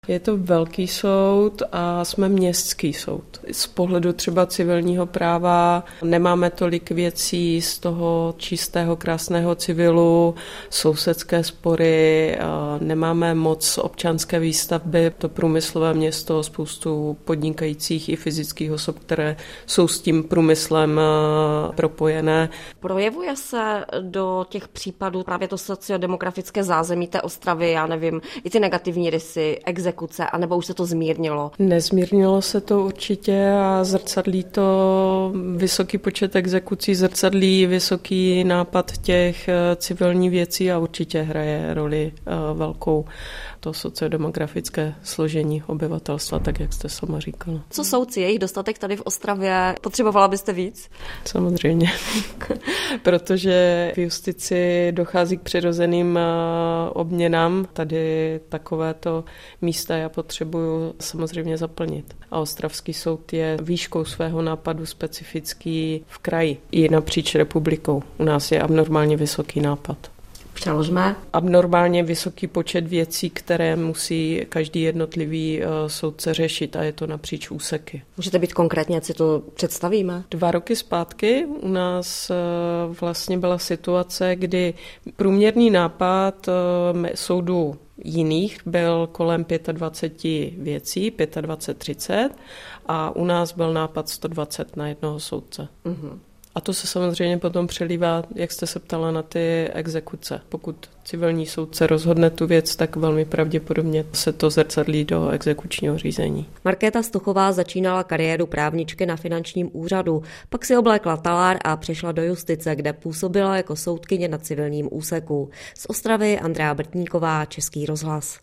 Je to velký soud a jsme městský soud. Z pohledu třeba civilního práva nemáme tolik věcí z toho čistého, krásného civilu, sousedské spory, nemáme moc občanské výstavby. To průmyslové město, spoustu podnikajících i fyzických osob, které jsou s tím průmyslem propojené. Projevuje se do těch případů právě to sociodemografické zázemí té Ostravy, já nevím, i ty negativní rysy, exekuce, anebo už se to zmírnilo? Nezmírnilo se to určitě a zrcadlí to vysoký počet exekucí, zrcadlí vysoký nápad těch civilních věcí a určitě hraje roli velkou to sociodemografické složení obyvatelstva, tak jak jste sama říkala. Co soudci, je jich dostatek tady v Ostravě? Potřebovala byste víc? Samozřejmě, protože v justici dochází k přirozeným obměnám. Tady takovéto místa já potřebuju samozřejmě zaplnit. A ostravský soud je výškou svého nápadu specifický v kraji i napříč republikou. U nás je abnormálně vysoký nápad. Přeložme. Abnormálně vysoký počet věcí, které musí každý jednotlivý soudce řešit a je to napříč úseky. Můžete být konkrétně, ať si to představíme? 2 roky zpátky u nás vlastně byla situace, kdy průměrný nápad soudů jiných byl kolem 25 věcí, 25-30 a u nás byl nápad 120 na jednoho soudce. Mm-hmm. A to se samozřejmě potom přelívá, jak jste se ptala, na ty exekuce. Pokud civilní soudce rozhodne tu věc, tak velmi pravděpodobně se to zrcadlí do exekučního řízení. Markéta Stuchová začínala kariéru právničky na finančním úřadu, pak si oblékla talár a přešla do justice, kde působila jako soudkyně na civilním úseku. Z Ostravy Andrea Brtníková, Český rozhlas.